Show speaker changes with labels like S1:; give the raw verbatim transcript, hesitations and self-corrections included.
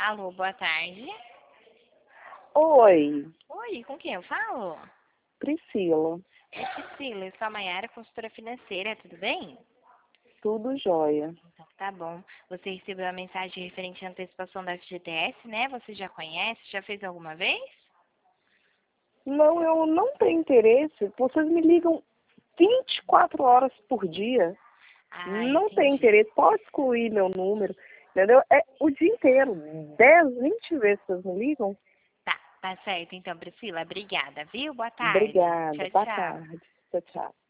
S1: Alô, boa tarde.
S2: Oi,
S1: Oi, com quem eu falo?
S2: Priscila.
S1: É Priscila, eu sou a Maiara, consultora financeira, tudo bem?
S2: Tudo jóia.
S1: Então, tá bom. Você recebeu a mensagem referente à antecipação da F G T S, né? Você já conhece? Já fez alguma vez?
S2: Não, eu não tenho interesse. Vocês me ligam vinte e quatro horas por dia.
S1: Ah,
S2: Não tenho
S1: entendi.
S2: interesse. Pode excluir meu número, entendeu? É o dia inteiro. dez, vinte vezes vocês me ligam.
S1: Tá, tá certo então, Priscila. Obrigada, viu? Boa tarde.
S2: Obrigada.
S1: Tchau,
S2: Boa
S1: tchau.
S2: tarde. Tchau, tchau.